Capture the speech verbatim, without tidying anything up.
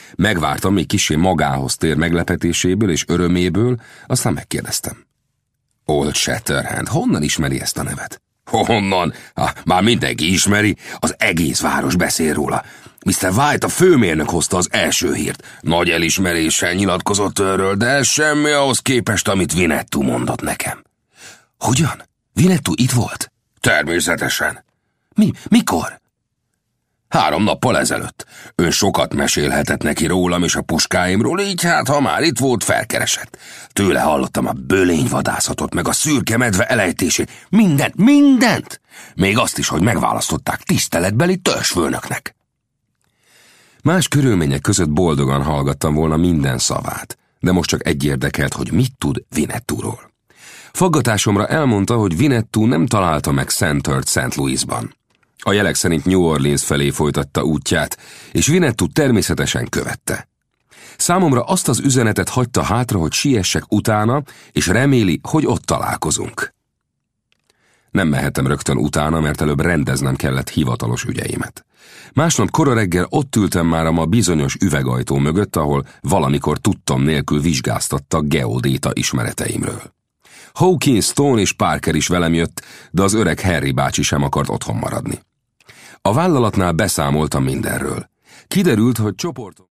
Megvártam, még kissé magához tér meglepetéséből és öröméből, aztán megkérdeztem. Old Shatterhand, honnan ismeri ezt a nevet? Honnan? Ha, már mindenki ismeri, az egész város beszél róla. miszter White, a főmérnök hozta az első hírt. Nagy elismeréssel nyilatkozott erről, de semmi ahhoz képest, amit Winnetou mondott nekem. Hogyan? Winnetou itt volt? Természetesen. Mi? Mikor? Három nappal ezelőtt. Ön sokat mesélhetett neki rólam és a puskáimról, így hát, ha már itt volt, felkeresett. Tőle hallottam a bölényvadászatot, meg a szürke medve elejtését. Mindent, mindent! Még azt is, hogy megválasztották tiszteletbeli törzsfőnöknek. Más körülmények között boldogan hallgattam volna minden szavát, de most csak egy érdekelt, hogy mit tud Winnetouról. Faggatásomra elmondta, hogy Winnetou nem találta meg Santert Saint Louisban. A jelek szerint New Orleans felé folytatta útját, és Winnetou természetesen követte. Számomra azt az üzenetet hagyta hátra, hogy siessek utána, és reméli, hogy ott találkozunk. Nem mehettem rögtön utána, mert előbb rendeznem kellett hivatalos ügyeimet. Másnap kora reggel ott ültem már a ma bizonyos üvegajtó mögött, ahol valamikor tudtam nélkül vizsgáztatta geodéta ismereteimről. Hawkins, Stone és Parker is velem jött, de az öreg Harry bácsi sem akart otthon maradni. A vállalatnál beszámoltam mindenről. Kiderült, hogy csoportom